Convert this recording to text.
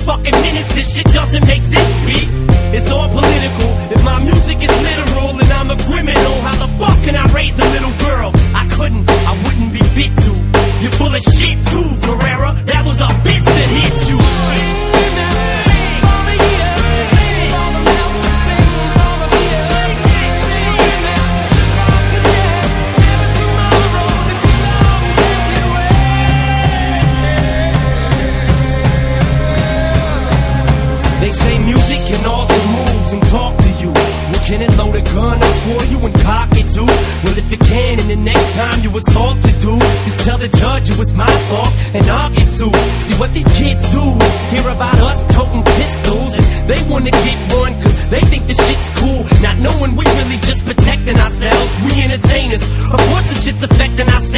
fucking minutes, this shit doesn't make sense, B. It's all political. If my music is literal and I'm a criminal, how the fuck can I raise a little girl? I couldn't, I wouldn't be fit to. You're full of shit too, Guerrera. That was a bitch that hit you. They say music can alter moves and talk to you. Well, can it load a gun up for you and cock it too? Well, if it can, and the next time you assault to do is tell the judge it was my fault and I'll get sued. See what these kids do is hear about us toting pistols, and they wanna get one cause they think the shit's cool, not knowing we really just protecting ourselves. We entertainers, of course the shit's affecting ourselves.